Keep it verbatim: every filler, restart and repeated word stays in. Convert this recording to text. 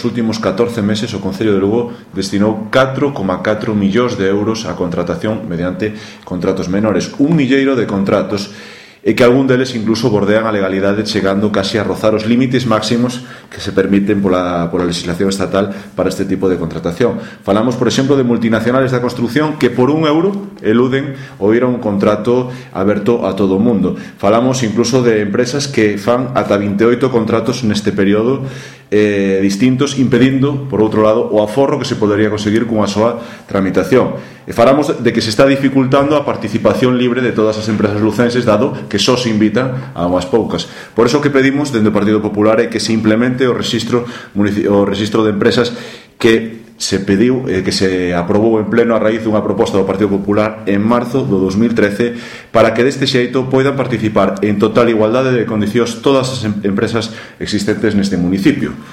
nos últimos catorce meses o Concello de Lugo destinou catro coma catro millóns de euros a contratación mediante contratos menores, un milleiro de contratos, e que algún deles incluso bordean a legalidade, chegando casi a rozar os límites máximos que se permiten pola, pola legislación estatal para este tipo de contratación. Falamos, por exemplo, de multinacionales da construción que por un euro eluden ou ir a un contrato aberto a todo o mundo. Falamos incluso de empresas que fan ata vinte e oito contratos neste período eh, distintos, impedindo, por outro lado, o aforro que se podería conseguir cunha soa tramitación. E falamos de que se está dificultando a participación libre de todas as empresas lucenses, dado que só se invitan a unhas poucas. Por iso o que pedimos dende o Partido Popular é que se implemente o registro, o registro de empresas que se pediu, eh, que se aprobou en pleno a raíz dunha proposta do Partido Popular en marzo do dos mil trece, para que deste xeito poidan participar en total igualdade de condicións todas as empresas existentes neste municipio.